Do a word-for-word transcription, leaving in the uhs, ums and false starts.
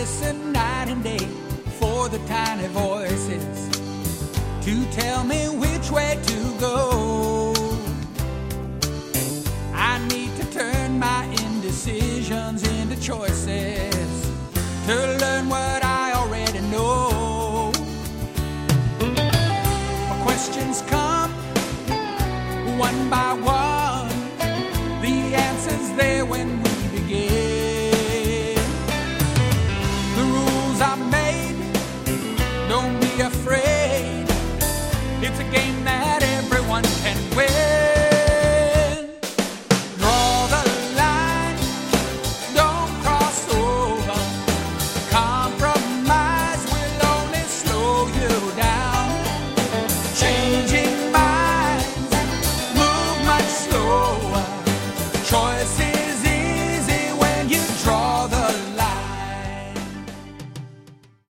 listen night and day for the tiny voices to tell me which way to go. I need to turn my indecisions into choices to learn what I already know. My questions come one by one, the answers there when we begin. The rules I made, don't be afraid, it's a game that everyone can win. Draw the line, don't cross over. Compromise will only slow you down. Changing minds move much slower. Choices